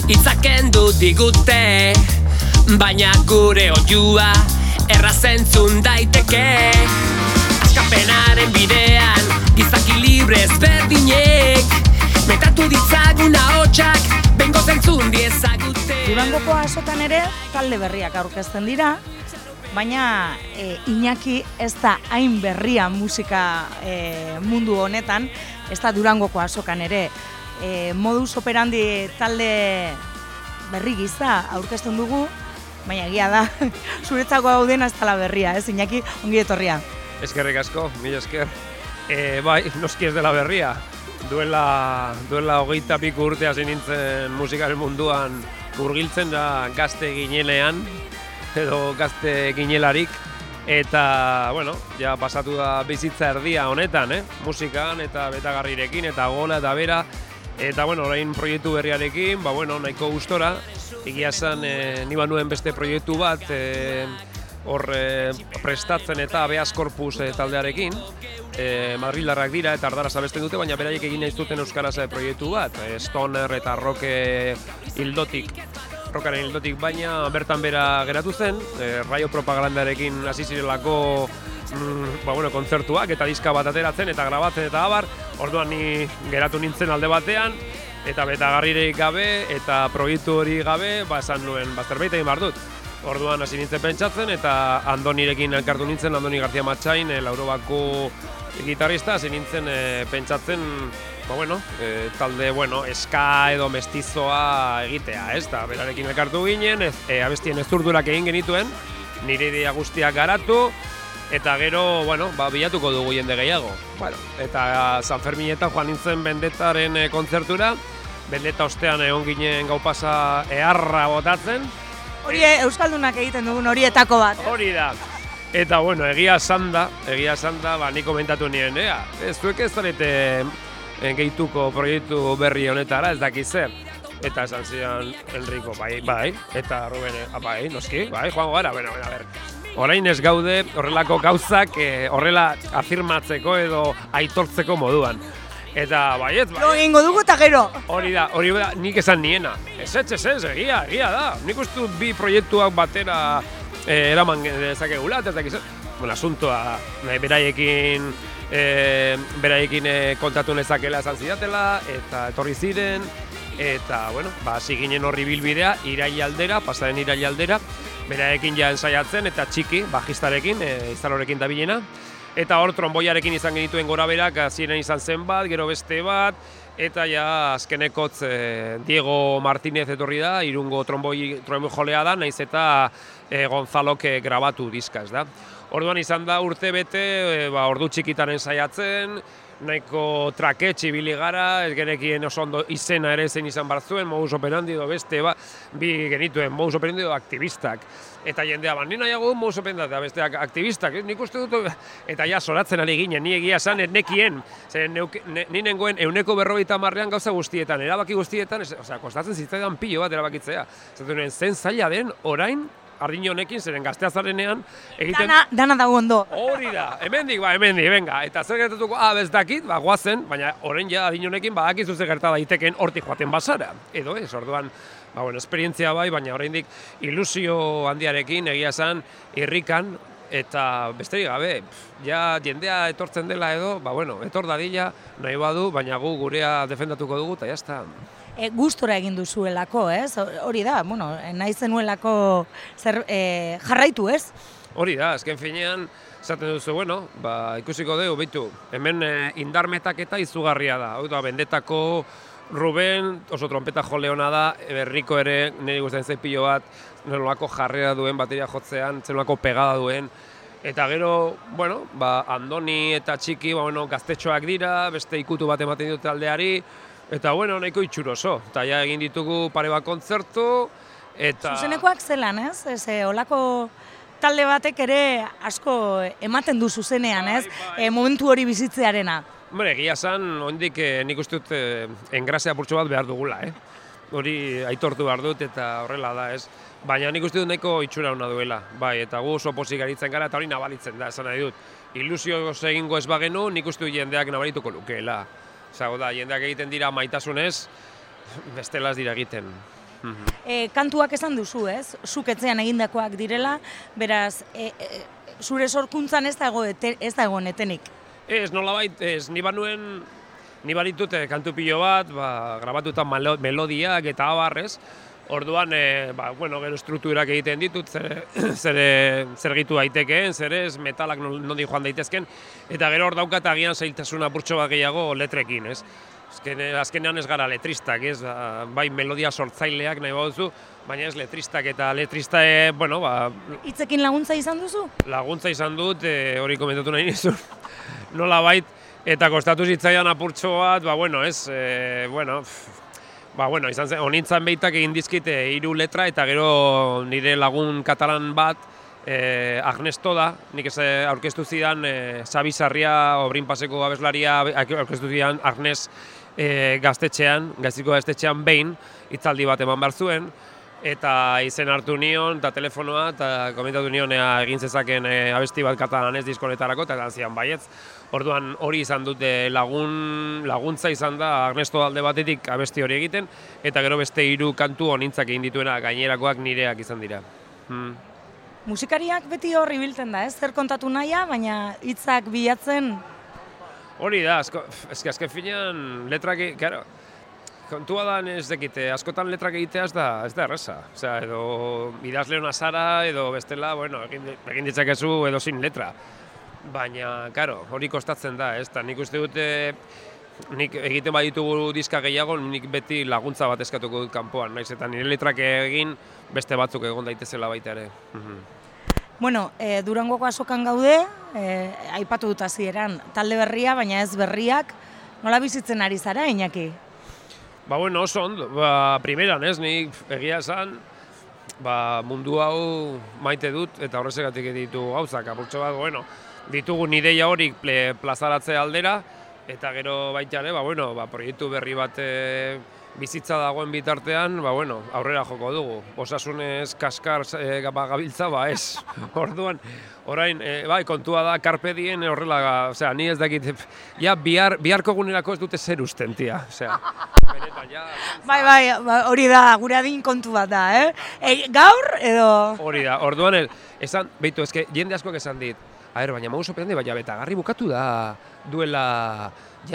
itzakendu digute, baina gure oiua errazentzun daiteke. Askapenaren bidean, gizaki libre ezberdinek, metatu ditzagun ahotsak, bengo zentzun diezagute. Durangoko azokan ere talde berriak aurkezten dira, baina Iñaki ez da hain berria musika mundu honetan, ez da Durangoko azokan ere. Modus operandi talde berri giza aurkezten dugu, baina egia da, zuretzako hau dena ez dela berria, ez Iñaki, ongi etorria. Eskerrik asko, mila esker. Bai, noski ez dela berria. Duela 22 urte hasi nintzen musikaren munduan murgiltzen da gazte ginelean, edo gazte ginelarik. Eta, bueno, ja pasatu da bizitza erdia honetan, musikan eta betagarrirekin eta gola eta bera. Eta, bueno, orain proiektu berriarekin, nahiko gustora. Egia esan, ni banuen beste proiektu bat, hor prestatzen eta Abeas Corpus taldearekin. Madrildarrak dira eta ardaraz abesten dute, baina beraiek egin nahi zuten euskaraz proiektu bat. Stoner eta rock rockaren hildotik, baina bertan bera geratu zen. Raio Propagandarekin hasi zirelako kontzertuak eta diska bat ateratzen eta grabatzen eta abar. Orduan ni geratu nintzen alde batean, eta betagarririk gabe eta proiektu hori gabe, esan nuen, zerbait egin behar dut. Orduan hasi nintzen pentsatzen eta Andonirekin elkartu nintzen, Andoni García Matxain, Laurobako gitarrista, hasi nintzen pentsatzen, talde, ska edo mestizoa egitea, ez da, berarekin elkartu ginen, abestien ezurdurak egin genituen, nire idea guztiak garatu, eta gero, bilatuko dugu jende gehiago. Eta San Ferminetan joan nintzen Bendetaren kontzertura, Bendeta ostean egon ginen gau pasa eharra botatzen. Hori Euskaldunak egiten dugun horietako bat. Hori da. Eta, egia esan da, nik komentatu nien, zuek ez zarete gehituko proiektu berri honetara, ez dakiz zer. Eta esan zidan Enrico, bai, eta Ruben, bai, noski, bai, joango gara, a ber. Orain ez gaude horrelako gauzak horrela afirmatzeko edo aitortzeko moduan. Eta baiet, Lo egingo dugu eta gero. Hori da, nik esan niena. Ez, egia da. Nik uste dut bi proiektuak batera eraman dezakegula, ez dakiz. Asuntoa beraiekin kontatu nezakela esan zidatela, eta etorri ziren, eta, hasi ginen horri bilbidea, pasaren irailaldera, beraiekin ja ensaiatzen, eta Txiki, bajistarekin, izalorekin da bilena. Eta hor tromboiarekin izan genituen gora berak, hasieran izan zen bat, gero beste bat, eta ja azkenekotz Diego Martínez etorri da, Irungo tromboi jolea da, naiz eta Gonzalok grabatu diska, ez da. Orduan izan da urte bete, ordu txikitan ensaiatzen, nahiko traketxe ibili gara, ez genekien oso ondo izena ere zen izan barzuen, modus operandi edo beste, bi genituen modus operandi edo aktivistak. Eta jendea, ni nahiago modus operandi eta besteak aktivistak, nik uste dut, eta ja zoratzen ari ginen, ni egia esan nekien, ni nengoen 150 gauza guztietan, erabaki guztietan, kostatzen zitzaidan pilo bat erabakitzea. Zaten zen zaila den, orain, ardin honekin, zeren gazteazarenean egiten... Dana dago ondo. Hori da, hemendik, venga. Eta zer gertatuko, ez dakit, guazen, baina orain ja ardin honekin badakizu zer gerta daiteken hortik joaten bazara. Edo ez, orduan, esperientzia bai, baina oraindik ilusio handiarekin egia esan irrikan, eta besterik gabe, ja jendea etortzen dela edo, etor dadila, nahi badu, baina gu gurea defendatuko dugu, eta jazta. Gustora egin duzuelako, ez? Hori da, nahi zenuelako jarraitu, ez? Hori da, azken finean, esaten duzu, ikusiko dugu, behitu, hemen indarmetaketa izugarria da. Hau da, Bendetako Ruben, oso trompeta joleona da, Berriko ere, niri guztien zaipillo bat, nolako jarrera duen, bateria jotzean, zenolako pegada duen. Eta gero, Andoni eta Txiki, gaztetxoak dira, beste ikutu bat ematen dute aldeari, eta nahiko itxuroso. Eta ja egin ditugu pare bat kontzertu, eta... Zuzenekoak zelan, ez? Olako talde batek ere asko ematen du zuzenean, ez? Momentu hori bizitzearena. Egia esan, ondik nik uste dut engrazea purtsu bat behar dugula, Hori aitortu behar dut eta horrela da, ez? Baina nik uste dut nahiko itxura hona duela, eta gu oso pozik garitzen gara eta hori nabalitzen da, esan nahi dut. Ilusioz egingo ez bagenu, nik uste dut jendeak nabalituko lukeela. Zago da, jendeak egiten dira maitasunez, bestela ez dira egiten. Kantuak esan duzu, ez? Zuk etxean egindakoak direla, beraz, zure sorkuntzan ez dago etenik. Ez, nolabait, ni baditut kantu pilo bat, grabatuta melodiak eta abarrez. Orduan, gero strukturak egiten ditut, zer gitu daitekeen, zer ez, metalak nondi joan daitezken, eta gero hor daukat agian zailtasun apurtxo bat gehiago letrekin, ez? Azkenean ez gara letristak, ez? Bai melodia sortzaileak nahi baduzu, baina ez letristak, eta letrista, Hitzekin laguntza izan duzu? Laguntza izan dut, hori komentatu nahi nizun, nolabait, eta kostatu zitzaidan apurtxo bat, izan zen, honintzan behitak egin dizkit 3 letra, eta gero nire lagun katalan bat, Agnesto da, nik aurkeztu zidan Xabi Sarria, Obrin Paseko abeslaria, aurkeztu zidan Agnes Gaiztiko gaztetxean behin, hitzaldi bat eman behar zuen, eta izen hartu nion, eta telefonoa, eta komentatu nion egin zezaken abesti bat katalanez diskonetarako, eta zian baietz. Orduan hori izan dute laguntza izan da Agnesto alde batetik abesti hori egiten, eta gero beste 3 kantu honintzak egin dituena gainerakoak nireak izan dira. Musikariak beti hor ibiltzen da, ez? Zer kontatu nahia, baina hitzak bilatzen? Hori da, azken finean letrak, kontua da ez dekite, askotan letrak egitea ez da erreza. Osea, edo idazle hona zara, edo bestela, egin ditzakezu edo sin letra. Baina, hori kostatzen da, ez? Nik uste dute, nik egiten baditugu diska gehiago, nik beti laguntza bat eskatuko dut kanpoan, naiz eta nire letrak egin beste batzuk egon daitezela baita ere. Durangoko azokan gaude, aipatu dut hasieran talde berria, baina ez berriak, nola bizitzen ari zara, Iñaki? Oso ondo, primeran ez, nik egia esan, mundu hau maite dut, eta horrezegatik ditu gauzak, apurtxo bat, ditugu ideia horik plazaratzea aldera, eta gero baita ere, proiektu berri bat bizitza dagoen bitartean, aurrera joko dugu. Osasunez kaskar gabiltza, ez. Orduan, orain, kontua da, carpe diem horrela, ni ez dakit, biharko egunerako ez dute zer usten, tia. Hori da, gure adin kontu bat da, gaur edo? Hori da, orduan, jende askoak esan dit, baina magu sorprende, baina Betagarri bukatu da duela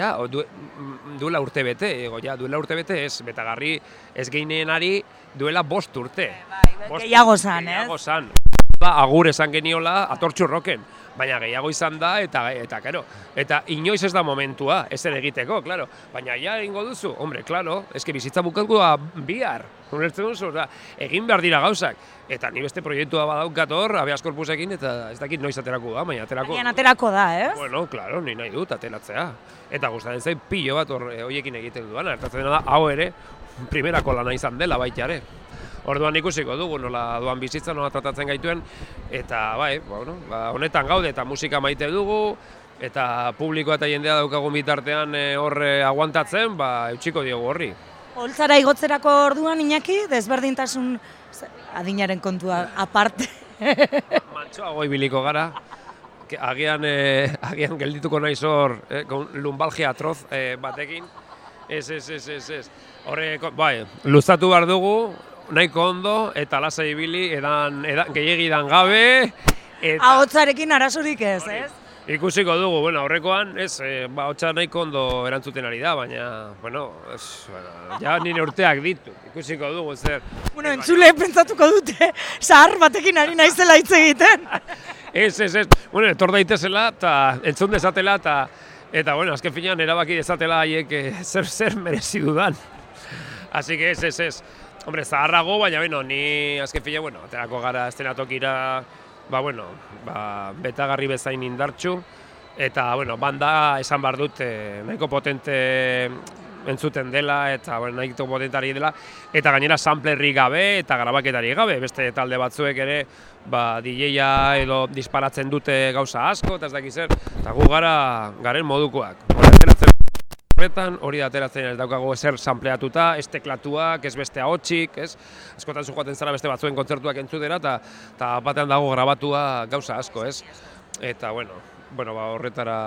urte bete, duela urte bete ez, Betagarri ez geinenari duela 5 urte. Gehiago zan, ez? Gehiago zan. Agur esan geniola atortxurroken, baina gehiago izan da, eta inoiz ez da momentua, ez ere egiteko, baina egingo duzu, bizitza bukatu da bihar, ulertzen duzu, egin behar dira gauzak, eta ni beste proiektua badaukat hor, Habeas Corpusekin, eta ez dakit noiz aterako da, baina aterako... Baina aterako da, ez? Ni nahi dut ateratzea, eta gustatzen zain pilo bat horiekin egiten duana, ertatzen da, hau ere, primerako lana izan dela baita ere. Orduan ikusiko dugu nola doan bizitza, nola tratatzen gaituen, eta honetan gaude eta musika maite dugu, eta publikoa eta jendea daukagun bitartean horre aguantatzen, eutxiko diogu horri. Holtzara igotzerako orduan, Iñaki, desberdintasun adinaren kontua aparte. Mantsoago ibiliko gara, agian geldituko naiz hor lumbalgia atroz batekin, ez. Horre, luzatu behar dugu, nahiko ondo, eta lasa ibili, gehiagidan gabe, eta... Ahotsarekin arazorik ez, ez? Ikusiko dugu, aurrekoan, ez, ahotsa nahiko ondo erantzuten ari da, baina, ja nire urteak ditu, ikusiko dugu, zer... Entzule pentsatuko dute, zahar batekin ari naizela hitz egiten. Ez, etor daitezela, eta entzun dezatela, eta, azken finean, erabaki dezatela haiek zer merezi dudan. Así que ez. Hombre, zaharrago, baina, ni azken fila, aterako gara estenatokira, Betagarri bezain indartxu, eta, banda esan behar dut, nahiko potente entzuten dela, eta nahiko potentari dela, eta gainera samplerrik gabe, eta grabaketari gabe, beste talde batzuek ere, DJ-a edo disparatzen dute gauza asko, eta ez dakiz zer, eta gu garen modukoak. Hori da ateratzen ez daukago ezer sampleatuta, ez teklatuak, ez beste ahotsik, ez? Askotan zu joaten zara beste batzuen kontzertuak entzutera, eta batean dago grabatua gauza asko, ez? Eta, horretara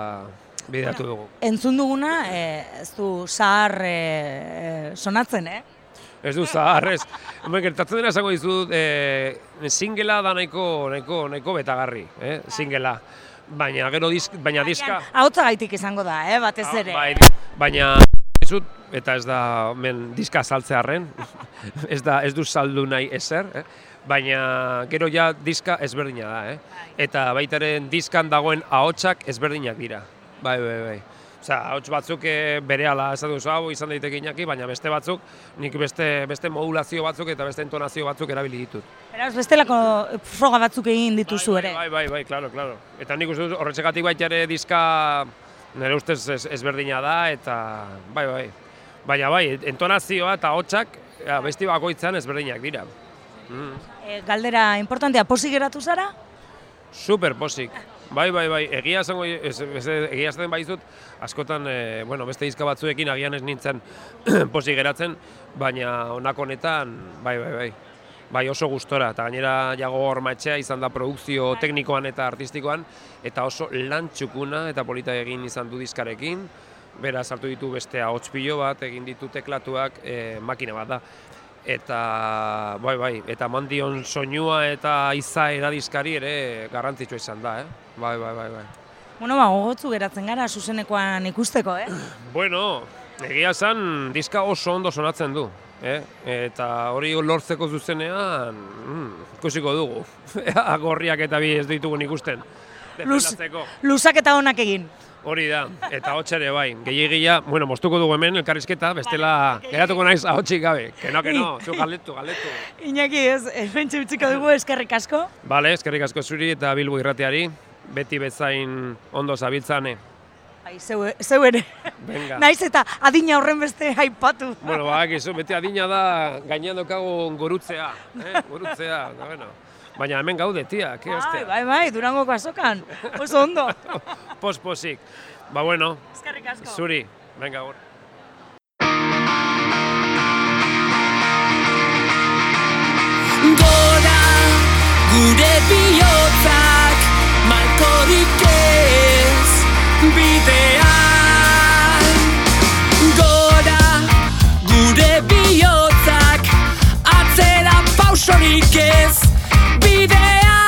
bideratu dugu. Entzun duguna, ez du zahar sonatzen, Ez du zahar, ez. Gertatzen dena esango dizut, singela da nahiko betagarri, singela. Baina gero diska... Ahotsagaitik izango da, batez ere. Baina dizut, eta ez da diska saltzearren, ez du saldu nahi ezer, baina gero ja diska ezberdina da, eta baitaren diskan dagoen ahotsak ezberdinak dira. Bai. Osea, ahots batzuk berehala esan duzu hau izan daiteke Iñaki, baina beste batzuk, nik beste modulazio batzuk eta beste entonazio batzuk erabili ditut. Beraz, bestelako froga batzuk egin dituzu ere. Bai, claro. Eta nik uste dut horretxegatik baita ere diska nire ustez ezberdina da, eta bai. Baina bai, entonazioa eta ahotsak besti bakoitzan ezberdinak dira. Galdera importantea, pozik geratu zara? Super pozik. Bai, egia esaten baizut, askotan, beste diska batzuekin agian ez nintzen pozik geratzen, baina honako honetan, bai. Bai, oso gustora, eta gainera Jago Ormaetxea izan da produkzio teknikoan eta artistikoan, eta oso lan txukuna eta polita egin izan du diskarekin, beraz hartu ditu beste ahots pilo bat, egin ditu teklatuak, makina bat da. Eta, bai, eta mandion soinua eta izaera diskari ere garrantzitsua izan da, Bai. Bueno, gogotzu geratzen gara zuzenekoan ikusteko, Bueno, egia esan diska oso ondo sonatzen du, eta hori lortzeko zuzenean ikusiko dugu. Gorriak eta bi ez ditugun ikusten. Luzak eta onak egin. Hori da, eta ahots ere bai, gehiagia, moztuko dugu hemen elkarrizketa, bestela geratuko naiz ahotsik gabe. Que no, zu galdetu. Iñaki ez, bentsi utziko dugu, eskerrik asko. Bale, eskerrik asko zuri eta Bilbo Irratiari, beti bezain ondo zabiltzane. Bai, zeu ere. Venga. Naiz eta adina horren beste aipatu. Bueno, beti adina da gainean daukagu gurutzea, gurutzea, Baina hemen gaude, tia, ke hostia. Bai, Durangoko azokan, oso ondo. Posik. Bueno, eskerrik asko. Zuri, venga, gaur. Gora, gure bihotzak, malkorik ez, bidean. Gora, gure bihotzak, atzera pausorik ez, bidean.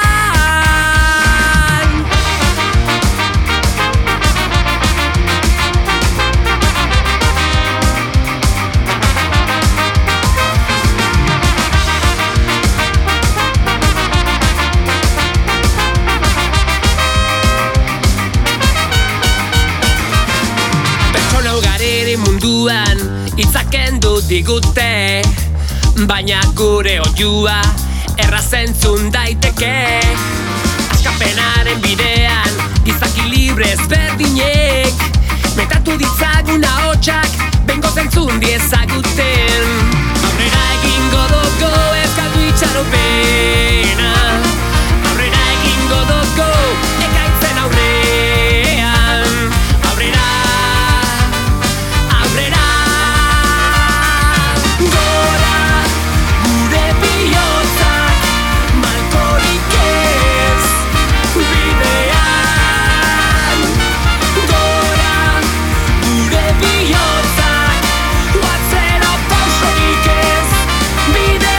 Pertsona ugariri munduan itzakendu digute, baina gure oiua errazentzun daiteke. Askapenaren bidean gizaki libre ezberdinek metatu ditzagun ahotsak bengo zentzun diezaguten. Aurrera egingo dugu ez galdu itxaropena, aurrera egingo dugu ekaitzen aurrean. Aurrera gora, gure bihotzak, malkorik ez, bidean. Gora, gure bihotzak, atzera pausorik ez, bidean.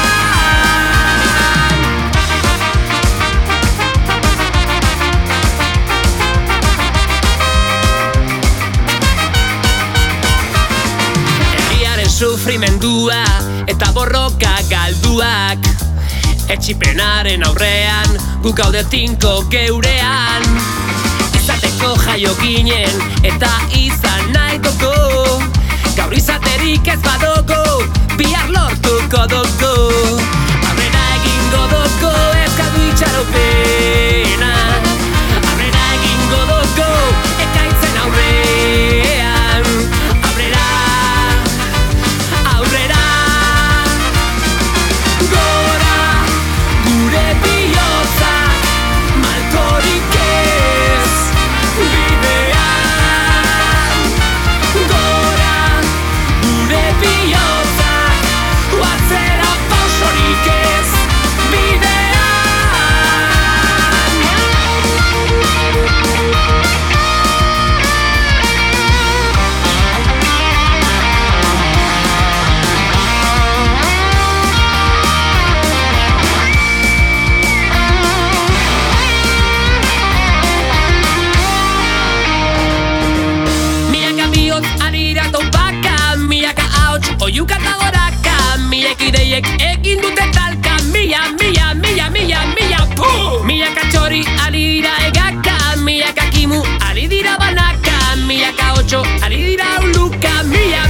Herriaren sufrimendua eta borroka galduak, etxipenaren aurrean guk gaude tinko geurean. Izateko jaio ginen eta izan nahi dugu, gaur izaterik ez badugu, bihar lortuko dugu. Aurrera egingo dugu ez galdu itxaropena, aurrera egingo dugu ekaitzen aurrean. Aurrera gora, gure bihotzak, malkorik ez, bidean. Gora, gure bihotzak, atzera luka mila